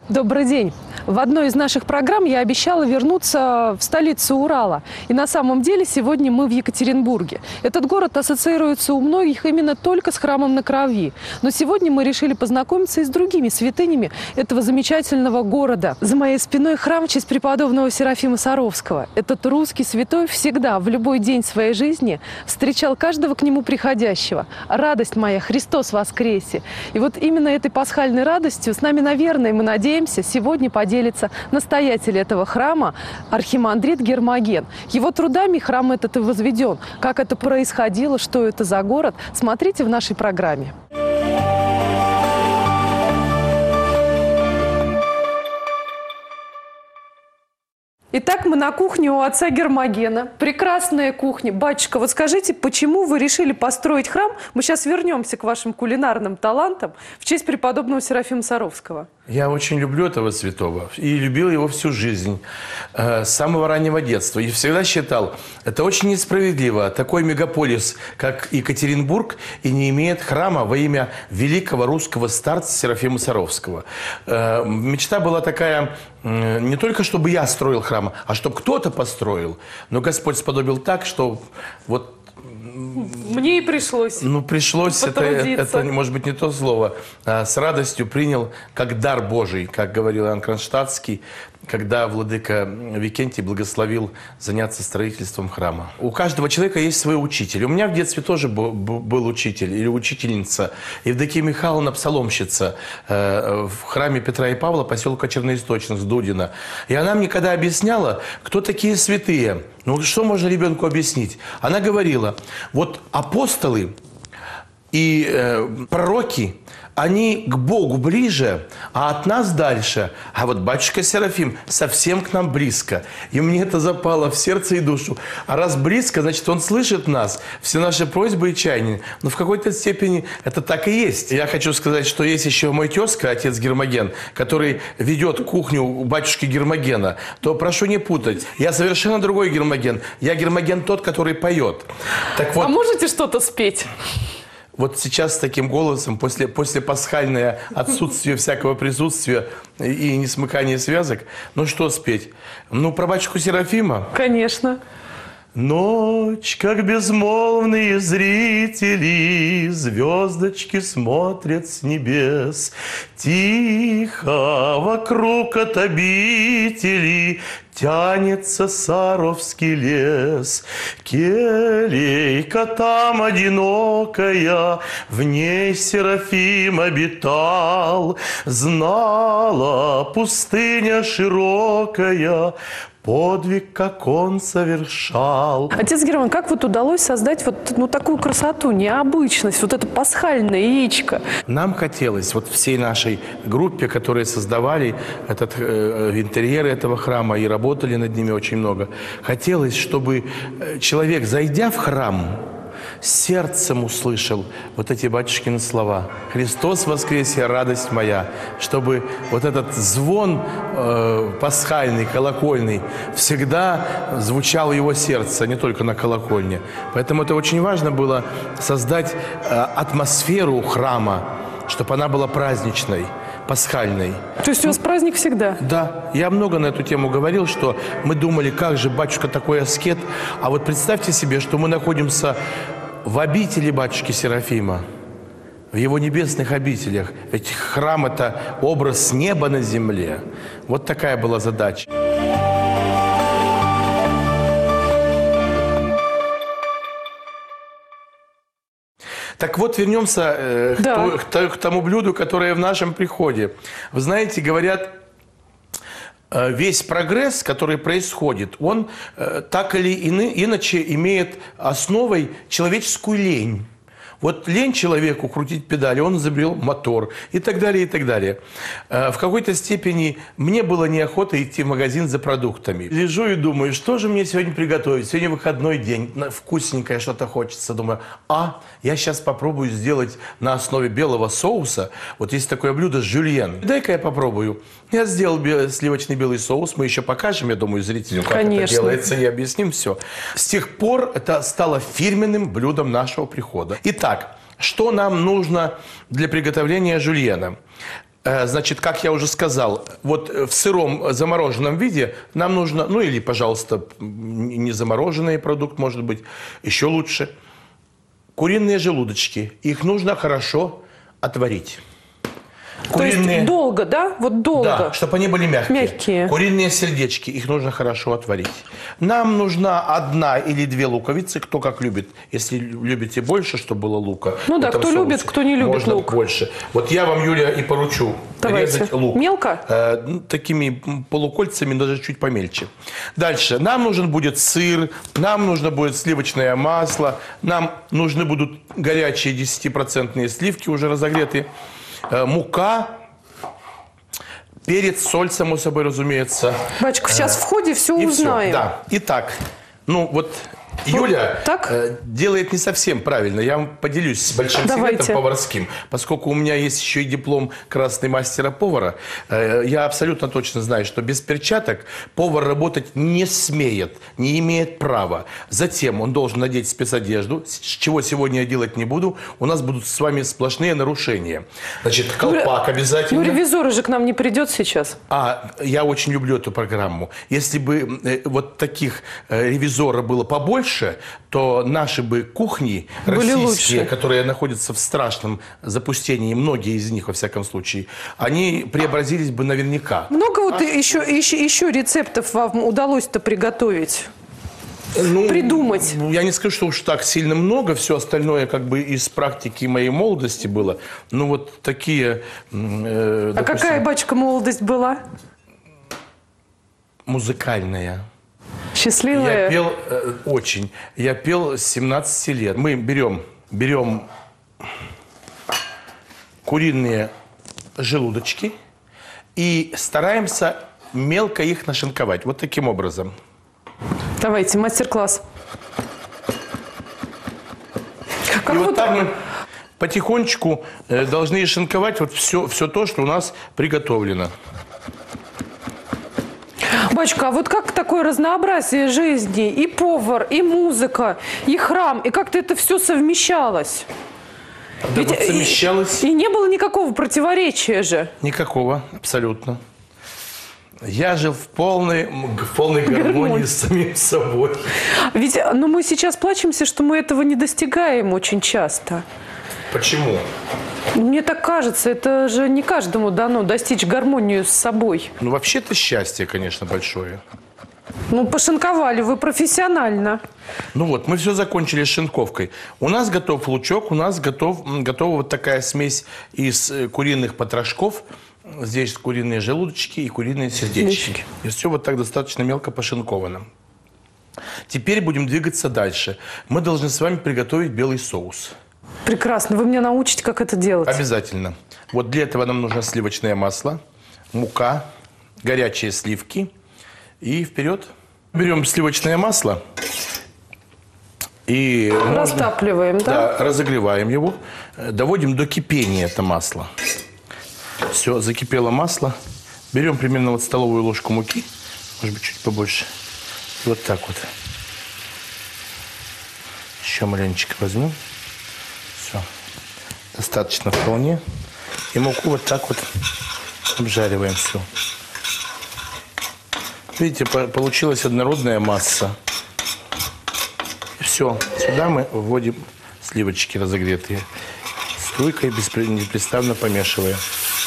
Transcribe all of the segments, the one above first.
Добрый день. В одной из наших программ я обещала вернуться в столицу Урала. И на самом деле сегодня мы в Екатеринбурге. Этот город ассоциируется у многих именно только с храмом на Крови. Но сегодня мы решили познакомиться и с другими святынями этого замечательного города. За моей спиной храм в честь преподобного Серафима Саровского. Этот русский святой всегда, в любой день своей жизни, встречал каждого к нему приходящего. Радость моя, Христос воскресе! И вот именно этой пасхальной радостью с нами, наверное, мы надеемся, сегодня поделится настоятель этого храма, архимандрит Гермоген. Его трудами храм этот и возведен. Как это происходило, что это за город, смотрите в нашей программе. Итак, мы на кухне у отца Гермогена. Прекрасная кухня. Батюшка, вот скажите, почему вы решили построить храм? Мы сейчас вернемся к вашим кулинарным талантам в честь преподобного Серафима Саровского. Я очень люблю этого святого и любил его всю жизнь, с самого раннего детства. И всегда считал, это очень несправедливо. Такой мегаполис, как Екатеринбург, и не имеет храма во имя великого русского старца Серафима Саровского. Мечта была такая, не только чтобы я строил храм, а чтобы кто-то построил. Но Господь сподобил так, что вот... Мне и пришлось. Ну, пришлось, это может быть не то слово. С радостью принял как дар Божий, как говорил Иоанн Кронштадтский, когда владыка Викентий благословил заняться строительством храма. У каждого человека есть свой учитель. У меня в детстве тоже был учитель или учительница. Евдокия Михайловна, псаломщица в храме Петра и Павла, поселка Черноисточных, с Дудина. И она мне когда объясняла, кто такие святые, ну что можно ребенку объяснить? Она говорила, вот апостолы и пророки, они к Богу ближе, а от нас дальше. А вот батюшка Серафим совсем к нам близко. И мне это запало в сердце и душу. А раз близко, значит, он слышит нас, все наши просьбы и чаяния. Но в какой-то степени это так и есть. Я хочу сказать, что есть еще мой тезка, отец Гермоген, который ведет кухню у батюшки Гермогена. То прошу не путать. Я совершенно другой Гермоген. Я Гермоген тот, который поет. Так вот, а можете что-то спеть? Вот сейчас с таким голосом, после пасхальное отсутствие всякого присутствия и несмыкания связок, ну что спеть? Ну, про батюшку Серафима? Конечно. Ночь, как безмолвные зрители, звездочки смотрят с небес. Тихо вокруг от обители тянется Саровский лес. Келейка там одинокая, в ней Серафим обитал. Знала пустыня широкая, подвиг, как он совершал. Отец Герман, как вот удалось создать вот такую красоту, необычность, вот это пасхальное яичко? Нам хотелось, вот всей нашей группе, которые создавали интерьеры этого храма и работали над ними очень много, хотелось, чтобы человек, зайдя в храм, сердцем услышал вот эти батюшкины слова. «Христос воскресе, радость моя!» Чтобы вот этот звон пасхальный, колокольный, всегда звучал в его сердце, не только на колокольне. Поэтому это очень важно было создать атмосферу храма, чтобы она была праздничной, пасхальной. То есть у вас праздник всегда? Да. Я много на эту тему говорил, что мы думали, как же батюшка такой аскет. А вот представьте себе, что мы находимся в обители батюшки Серафима, в его небесных обителях. Ведь храм – это образ неба на земле. Вот такая была задача. Так вот, вернемся к тому блюду, которое в нашем приходе. Вы знаете, говорят, весь прогресс, который происходит, он так или иначе имеет основой человеческую лень. Вот лень человеку крутить педали, он изобрел мотор и так далее, и так далее. В какой-то степени мне было неохота идти в магазин за продуктами. Лежу и думаю, что же мне сегодня приготовить? Сегодня выходной день, вкусненькое что-то хочется. Думаю, я сейчас попробую сделать на основе белого соуса. Вот есть такое блюдо жюльен. Дай-ка я попробую. Я сделал сливочный белый соус. Мы еще покажем, я думаю, зрителям, как это делается, и объясним все. С тех пор это стало фирменным блюдом нашего прихода. Итак, что нам нужно для приготовления жюльена? Значит, как я уже сказал, вот в сыром замороженном виде нам нужно, ну или, пожалуйста, не замороженный продукт, может быть, еще лучше. Куриные желудочки. Их нужно хорошо отварить. Куриные... То есть долго, да? Вот долго. Да, чтобы они были мягкие. Мягкие. Куриные сердечки, их нужно хорошо отварить. Нам нужна 1 или 2 луковицы, кто как любит. Если любите больше, чтобы было лука. Ну да, кто любит, кто не любит можно лук. Больше. Вот я вам, Юля, и поручу резать лук. Мелко? Такими полукольцами, даже чуть помельче. Дальше. Нам нужен будет сыр, нам нужно будет сливочное масло, нам нужны будут горячие 10% сливки, уже разогретые. Мука, перец, соль, само собой, разумеется. Батюшка, сейчас в ходе все узнаем. Все, да. Итак, ну вот Юля делает не совсем правильно. Я вам поделюсь с большим секретом поварским. Поскольку у меня есть еще и диплом красный мастера-повара, я абсолютно точно знаю, что без перчаток повар работать не смеет, не имеет права. Затем он должен надеть спецодежду, чего сегодня я делать не буду. У нас будут с вами сплошные нарушения. Значит, колпак обязательно. Ну, ревизор же к нам не придет сейчас. Я очень люблю эту программу. Если бы вот таких ревизоров было побольше, то наши бы кухни российские, которые находятся в страшном запустении, многие из них, во всяком случае, они преобразились бы наверняка. Много вот еще рецептов вам удалось-то приготовить? Придумать? Я не скажу, что уж так сильно много. Все остальное как бы из практики моей молодости было. Ну вот такие... допустим, какая, батюшка, молодость была? Музыкальная. Счастливая? Я пел очень. Я пел с 17 лет. Мы берем куриные желудочки и стараемся мелко их нашинковать. Вот таким образом. Давайте, мастер-класс. И вот так мы потихонечку должны шинковать вот все то, что у нас приготовлено. Батюшка, а вот как такое разнообразие жизни? И повар, и музыка, и храм, и как-то это все совмещалось? Да вот совмещалось. И не было никакого противоречия же. Никакого, абсолютно. Я жил в полной гармонии с самим собой. Ведь мы сейчас плачемся, что мы этого не достигаем очень часто. Почему? Мне так кажется, это же не каждому дано достичь гармонию с собой. Ну, вообще-то счастье, конечно, большое. Ну, пошинковали вы профессионально. Ну вот, мы все закончили с шинковкой. У нас готов лучок, у нас готова вот такая смесь из куриных потрошков. Здесь куриные желудочки и куриные сердечки. И все вот так достаточно мелко пошинковано. Теперь будем двигаться дальше. Мы должны с вами приготовить белый соус. Прекрасно. Вы меня научите, как это делать? Обязательно. Вот для этого нам нужно сливочное масло, мука, горячие сливки. И вперед. Берем сливочное масло и... Растапливаем, да? Да, разогреваем его. Доводим до кипения это масло. Все, закипело масло. Берем примерно вот столовую ложку муки. Может быть, чуть побольше. Вот так вот. Еще маленечко возьмем. Все. Достаточно вполне. И муку вот так вот обжариваем все. Видите, получилась однородная масса. И все. Сюда мы вводим сливочки разогретые. Струйкой беспрестанно помешивая.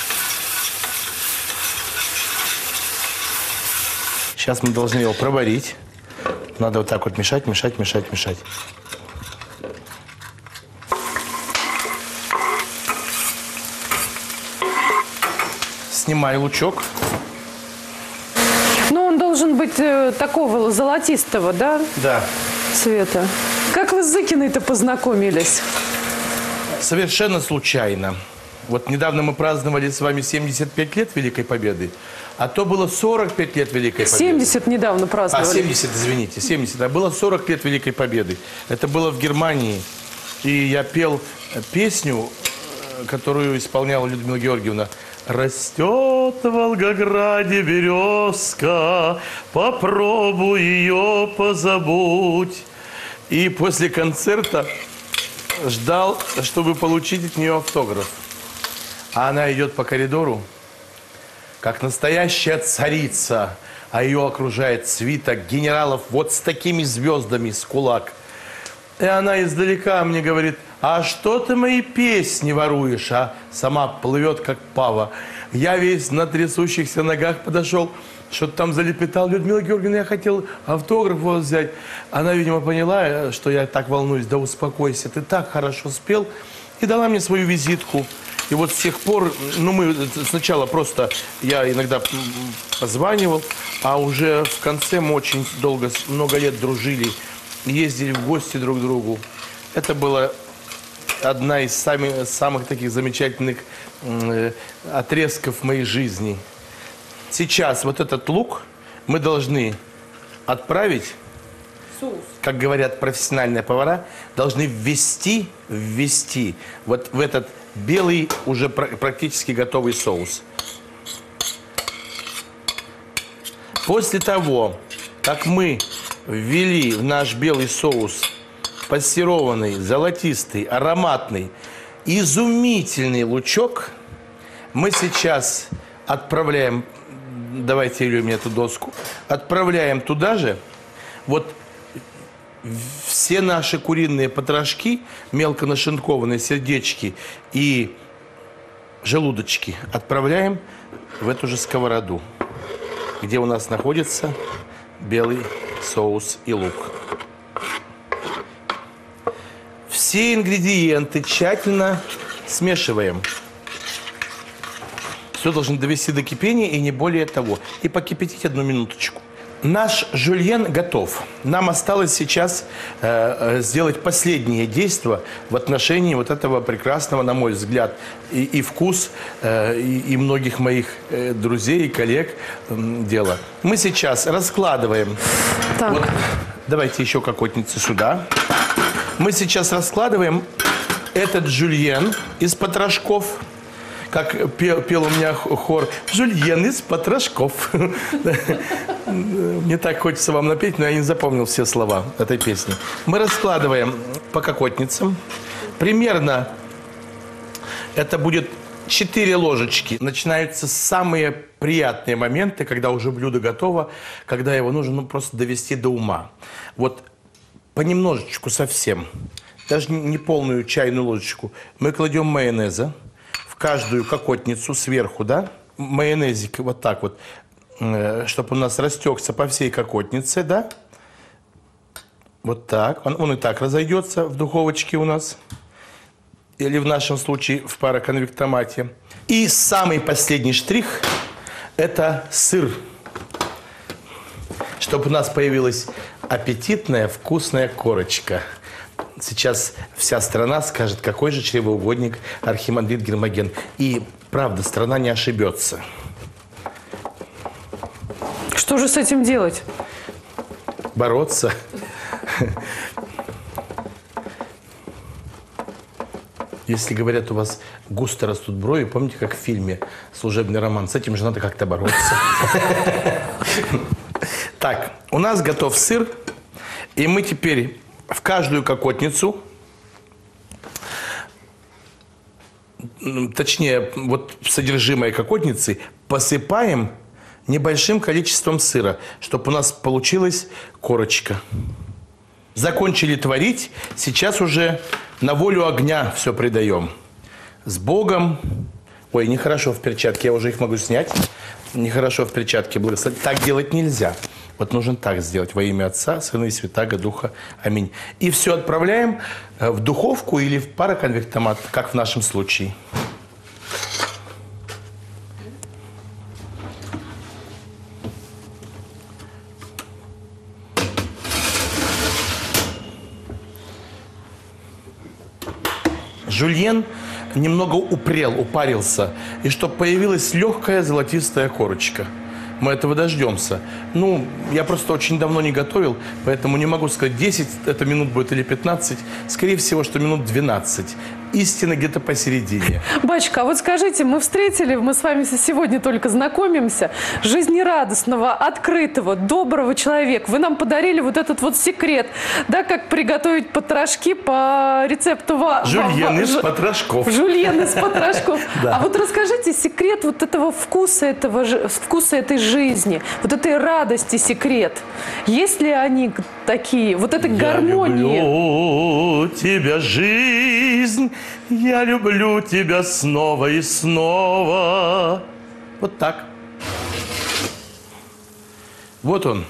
Сейчас мы должны его проварить. Надо вот так вот мешать, мешать, мешать, мешать. Снимаю лучок. Ну, он должен быть такого золотистого, да? Да. Цвета. Как вы с Зыкиной-то познакомились? Совершенно случайно. Вот недавно мы праздновали с вами 75 лет Великой Победы, а то было 45 лет Великой Победы. 70 недавно праздновали. 70, извините, 70. А было 40 лет Великой Победы. Это было в Германии. И я пел песню, которую исполняла Людмила Георгиевна. «Растет в Волгограде березка, попробуй ее позабудь». И после концерта ждал, чтобы получить от нее автограф. А она идет по коридору, как настоящая царица, а ее окружает свиток генералов вот с такими звездами, с кулак. И она издалека мне говорит: а что ты мои песни воруешь? А сама плывет, как пава. Я весь на трясущихся ногах подошел, что-то там залепетал. Людмила Георгиевна, я хотел автограф у вас взять. Она, видимо, поняла, что я так волнуюсь. Да успокойся, ты так хорошо спел. И дала мне свою визитку. И вот с тех пор, ну, мы сначала просто, я иногда позванивал, а уже в конце мы очень долго, много лет дружили, ездили в гости друг к другу. Это была одна из самых таких замечательных отрезков моей жизни. Сейчас вот этот лук мы должны отправить, как говорят профессиональные повара, должны ввести вот в этот белый, уже практически готовый соус. После того, как мы ввели в наш белый соус пассерованный, золотистый, ароматный, изумительный лучок, мы сейчас отправляем, давайте, Юлия, мне эту доску, отправляем туда же вот все наши куриные потрошки, мелко нашинкованные сердечки и желудочки отправляем в эту же сковороду, где у нас находится белый соус и лук. Все ингредиенты тщательно смешиваем. Все должны довести до кипения и не более того. И покипятить 1 минуточку. Наш жульен готов. Нам осталось сейчас сделать последнее действие в отношении вот этого прекрасного, на мой взгляд, и вкус, и многих моих друзей и коллег дела. Мы сейчас раскладываем. Так. Вот, давайте еще кокотницу сюда. Мы сейчас раскладываем этот жульен из потрошков. Как пел у меня хор: «Жульен из потрошков». Мне так хочется вам напеть, но я не запомнил все слова этой песни. Мы раскладываем по кокотницам. Примерно это будет 4 ложечки. Начинаются самые приятные моменты, когда уже блюдо готово, когда его нужно просто довести до ума. Вот понемножечку совсем, даже не полную чайную ложечку, мы кладем майонеза. Каждую кокотницу сверху, да, майонезик вот так вот, чтобы у нас растекся по всей кокотнице, да, вот так, он и так разойдется в духовочке у нас, или в нашем случае в пароконвектомате. И самый последний штрих – это сыр, чтобы у нас появилась аппетитная вкусная корочка. Сейчас вся страна скажет, какой же чревоугодник архимандрит Гермоген. И, правда, страна не ошибется. Что же с этим делать? Бороться. Если, говорят, у вас густо растут брови, помните, как в фильме «Служебный роман», с этим же надо как-то бороться. Так, у нас готов сыр, и мы теперь в каждую кокотницу, точнее, вот содержимое кокотницы, посыпаем небольшим количеством сыра, чтобы у нас получилась корочка. Закончили творить, сейчас уже на волю огня все придаем. С Богом. Ой, нехорошо в перчатке, я уже их могу снять. Нехорошо в перчатке благословить. Так делать нельзя. Вот нужно так сделать: во имя Отца, Сына и Святаго Духа. Аминь. И все отправляем в духовку или в пароконвектомат, как в нашем случае. Жульен немного упарился, и чтобы появилась легкая золотистая корочка. Мы этого дождемся. Ну, я просто очень давно не готовил, поэтому не могу сказать, 10 это минут будет или 15. Скорее всего, что минут 12. истина где-то посередине. Батюшка, а вот скажите, мы с вами сегодня только знакомимся, жизнерадостного, открытого, доброго человека. Вы нам подарили вот этот вот секрет, да, как приготовить потрошки по рецепту Жульен из потрошков. Жульен из потрошков. Да. А вот расскажите секрет вот этого вкуса, вкуса этой жизни, вот этой радости секрет. Есть ли они такие, вот этой гармонии? Я люблю тебя, жизнь, я люблю тебя снова и снова. Вот так. Вот он.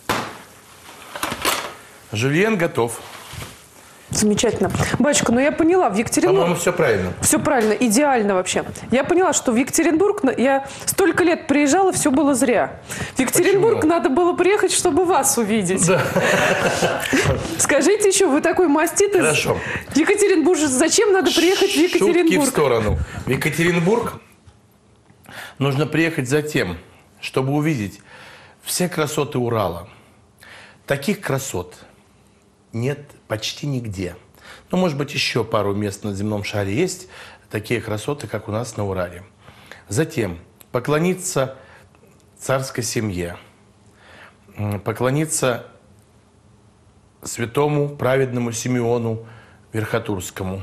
Жульен готов. Замечательно. Батюшка, ну я поняла, в Екатеринбурге... По-моему, все правильно. Все правильно, идеально вообще. Я поняла, что в Екатеринбург я столько лет приезжала, все было зря. В Екатеринбург Почему? надо было приехать, чтобы вас увидеть. Да. Скажите еще, вы такой маститый. Хорошо. Екатеринбург, зачем надо приехать в Екатеринбург? Шутки в сторону. В Екатеринбург нужно приехать за тем, чтобы увидеть все красоты Урала. Таких красот нет почти нигде. Ну, может быть, еще пару мест на земном шаре есть такие красоты, как у нас на Урале. Затем поклониться царской семье, поклониться святому праведному Симеону Верхотурскому,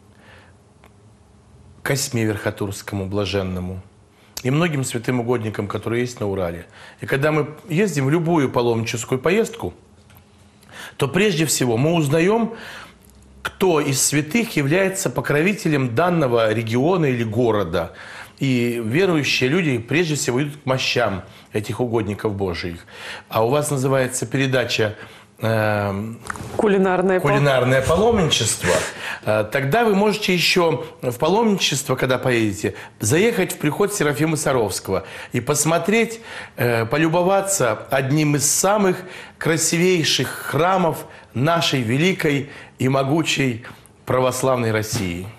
Косьме Верхотурскому, блаженному, и многим святым угодникам, которые есть на Урале. И когда мы ездим в любую паломническую поездку, то прежде всего мы узнаем, кто из святых является покровителем данного региона или города. И верующие люди прежде всего идут к мощам этих угодников Божиих. А у вас называется передача Кулинарное паломничество. Тогда вы можете еще в паломничество, когда поедете, заехать в приход Серафима Саровского и посмотреть, полюбоваться одним из самых красивейших храмов нашей великой и могучей православной России.